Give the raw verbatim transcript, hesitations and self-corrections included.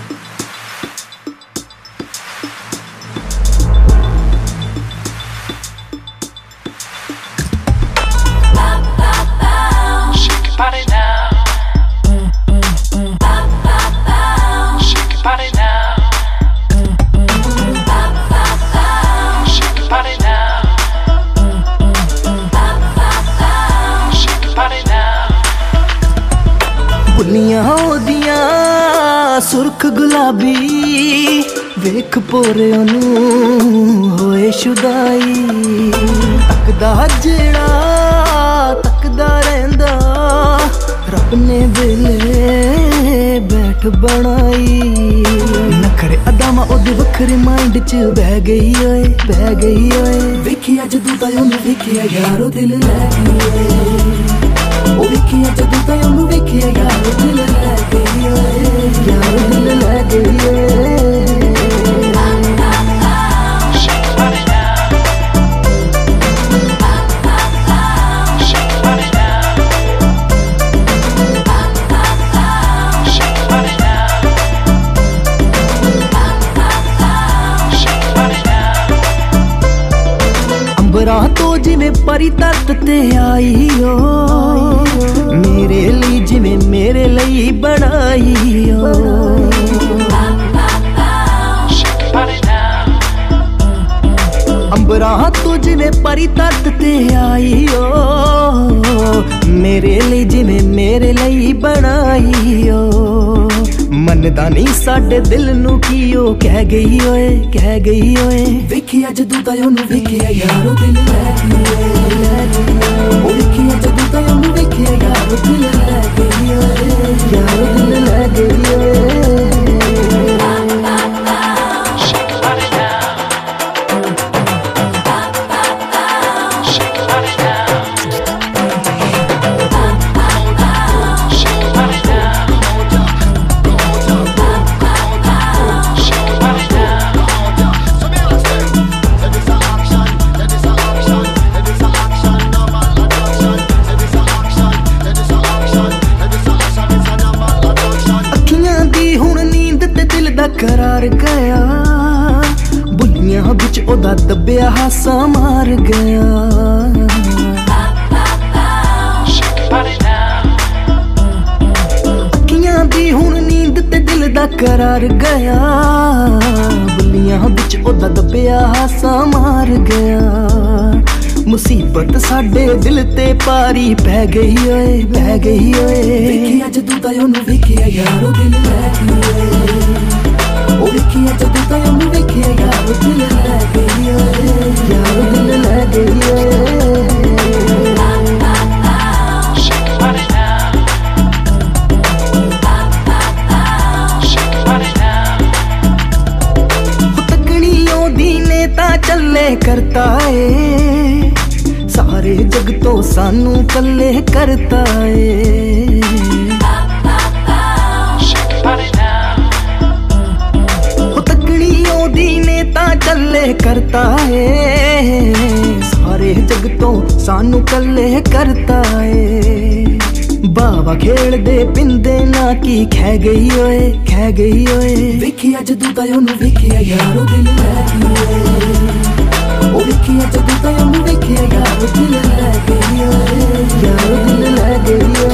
बुनिया ओदियां सुर्ख गुलाबी वेख पोरे ओनू होए शुदाई तकदा जेड़ा तकदा रहिंदा रब ने वेले बैठ बनाई नखरे अदामा ओदे वखरे माइंड च बह गई ओए बह गई ओए वेखिया जदों दा ओनू वेखिया यारो दिल लै गई ओ वेखिया जदों दा ओनू वेखिया यारो दिल लै गई ओए यारो दिल लै गई ओए तो जिमें परी धरत ते आई हो मेरे लिए जिमें मेरे लिए बनाई हो अंबरा तो जिमें परी धरत ते आई हो मेरे लिए जिमें मेरे लिए बनाई हो मनदा नहीं साडे दिल नू की ओ कह गई ओए कह गई ओए वेखिया जदों दा ओनू वेखिया यारो दिल लै गई ओ वेखिया जदों दा ओनू वेखिया यारो दिल लै गई ओए यारो दिल लै गई ओए करार गया बुनिया बिच ओदा दबिया हासा मार गया अखियां दी हुण नींद ते दिल दा करार गया बुनिया बिच ओदा दबिया हासा मार गया मुसीबत साडे दिल ते पारी पै गई ओए पै गई ओए वेखिया जदों दा ओनू वेखिया यारो दिल लै गई ओ वेखिया जदों दा ओनू वेखिया यारो दिल लै गई ओए यारो दिल लै गई ओए तकनी ओदी ने तां चले करता है सारे जग तो सानू कल्ले करता है चले करता है सारे जग तो सानू कल्ले करता है बावा खेल दे पिंदे ना की खै गई ओए खै गई ओए वेखिया जदों दा ओनू वेखिया यारो दिल लै गई ओ वेखिया जदों दा ओनू वेखिया यारो दिल लै गई ओए यारो दिल लै गई।